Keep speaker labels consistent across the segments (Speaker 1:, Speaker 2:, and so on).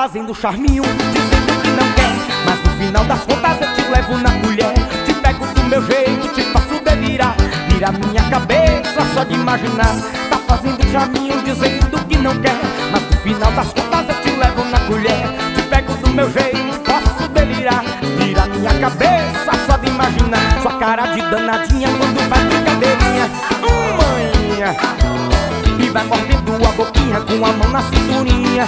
Speaker 1: fazendo charminho, dizendo que não quer, mas no final das contas eu te levo na colher. Te pego do meu jeito, te faço delirar, vira minha cabeça só de imaginar. Tá fazendo charminho, dizendo que não quer, mas no final das contas eu te levo na colher. Te pego do meu jeito, faço delirar, vira minha cabeça só de imaginar. Sua cara de danadinha quando faz brincadeirinha, manha, e vai mordendo a boquinha com a mão na cinturinha.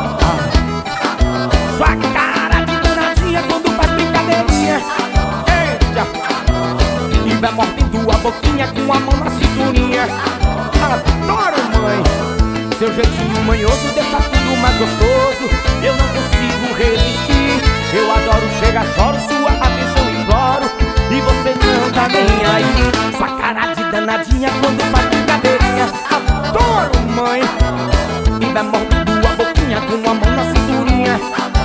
Speaker 1: Sua cara de danadinha quando faz brincadeirinha, eita, e vai mordendo a boquinha com a mão na cinturinha. Adoro, mãe, seu jeitinho manhoso deixa tudo mais gostoso. Eu não consigo resistir, eu adoro, chega, choro, sua atenção imploro, e você não tá nem aí. Sua cara de danadinha quando faz brincadeirinha. Adoro, mãe, e vai mordendo a boquinha com a mão na cinturinha.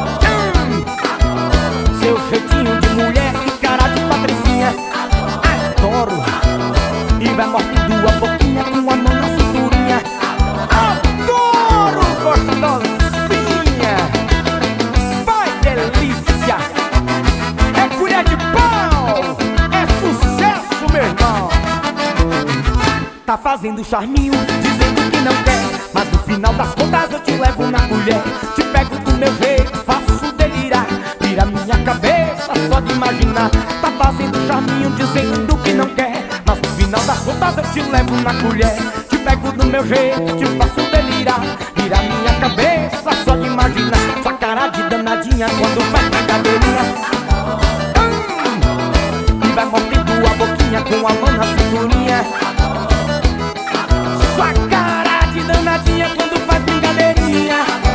Speaker 1: Seu jeitinho de mulher e cara de patricinha. Adoro, e vai mordendo a boquinha com a mão na cinturinha. Adoro, gostosinha, vai delícia, é colher de pau, é sucesso, meu irmão. Tá fazendo charminho, dizendo que não quer, mas no final das contas eu te levo na colher. Te pego do meu jeito, faço delirar, vira minha cabeça só de imaginar. Tá fazendo charminho, dizendo que não quer, mas no final das contas eu te levo na colher. Te pego do meu jeito, te faço delirar, vira minha cabeça só de imaginar. Sua cara de danadinha quando faz brincadeirinha, e vai mordendo a boquinha com a mão na cinturinha. Sua cara de danadinha quando faz brincadeirinha,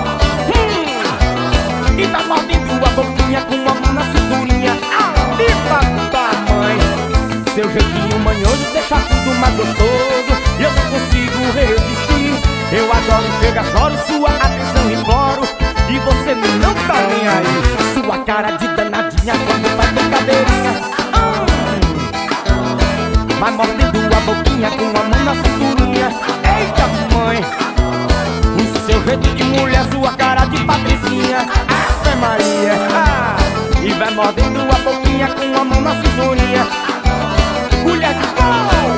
Speaker 1: e vai mordendo a boquinha com a mão na cinturinha. Ali, papai, seu jeitinho manhoso deixa tudo mais gostoso. Eu não consigo resistir, eu adoro, chega, choro, sua atenção imploro, e você não tá nem aí. Sua cara de danadinha quando faz brincadeirinha, vai mordendo a boquinha com a mão na cinturinha. Eita, mãe, o seu jeito de mulher, sua cara de patricinha. Ave Maria, e vai mordendo a boquinha com a mão na cinturinha. Colher de pau,